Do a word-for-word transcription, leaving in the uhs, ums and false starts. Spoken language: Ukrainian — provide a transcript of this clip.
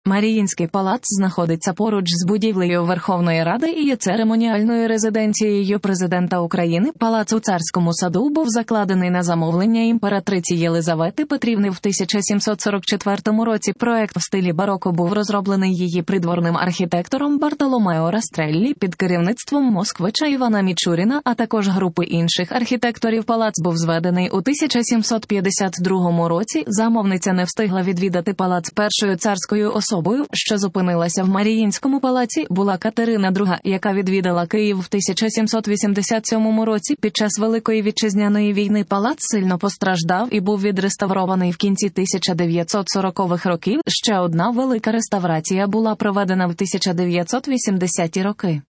Маріїнський палац знаходиться поруч з будівлею Верховної Ради і є церемоніальною резиденцією президента України. Палац у Царському саду був закладений на замовлення імператриці Єлизавети Петрівни в тисяча сімсот сорок четвертому році. Проект в стилі бароко був розроблений її придворним архітектором Бартоломео Растреллі під керівництвом москвича Івана Мічуріна, а також групи інших архітекторів. Палац був зведений у тисяча сімсот п'ятдесят другому році. Замовниця не встигла відвідати палац першою царською особою. Особою, що зупинилася в Маріїнському палаці, була Катерина друга, яка відвідала Київ в тисяча сімсот вісімдесят сьомому році. Під час Великої Вітчизняної війни палац сильно постраждав і був відреставрований в кінці тисяча дев'ятсот сорокових років. Ще одна велика реставрація була проведена в тисяча дев'ятсот вісімдесяті роки.